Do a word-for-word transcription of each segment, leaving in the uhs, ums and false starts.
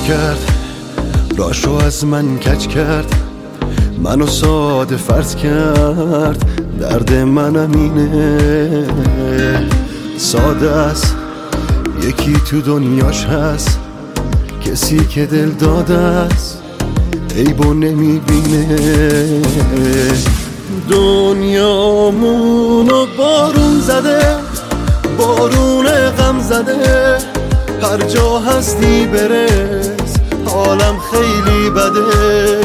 کرد راشو از من کج کرد، منو ساده فرض کرد، درد منم اینه. ساده است یکی تو دنیاش هست، کسی که دل داده است عیبو نمیبینه. دنیامونو بارون زده، بارون غم زده، هر جا هستی برس، حالم خیلی بده.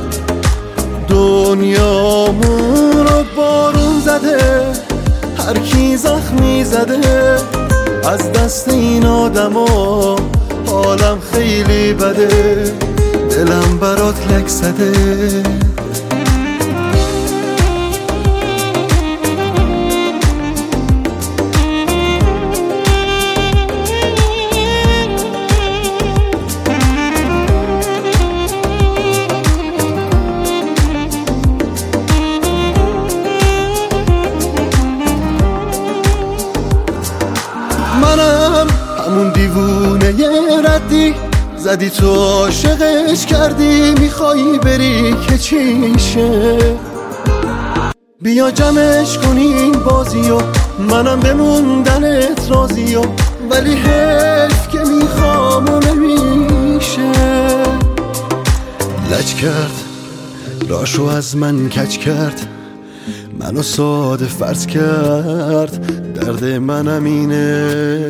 دنیامونو بارون زده، هر کی زخمی زده، از دست این آدما حالم خیلی بده. دلم برات لک زده. منم همون دیوونه یه ردی، زدی تو عاشقش کردی، میخوایی بری که چیشه؟ بیا جمعش کنین بازیو، منم بموندنت راضیو، ولی حیف که میخوام و نمیشه. لج کرد راشو از من کج کرد، منو ساده فرض کرد، درد منم اینه.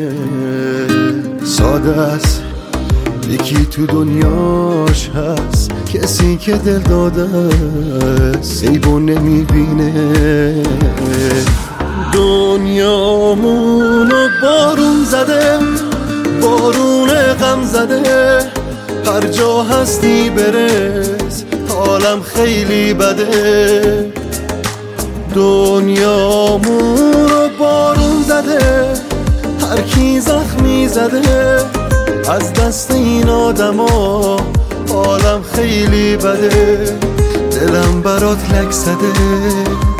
ساده است یکی تو دنیاش هست، کسی که دل داده است عیبو نمیبینه. دنیامونو بارون زده، بارون غم زده، هر جا هستی برس، حالم خیلی بده. دنیامونو بارون زده، هر کی زخمی زده، از دست این آدما حالم خیلی بده. دلم برات لک زده.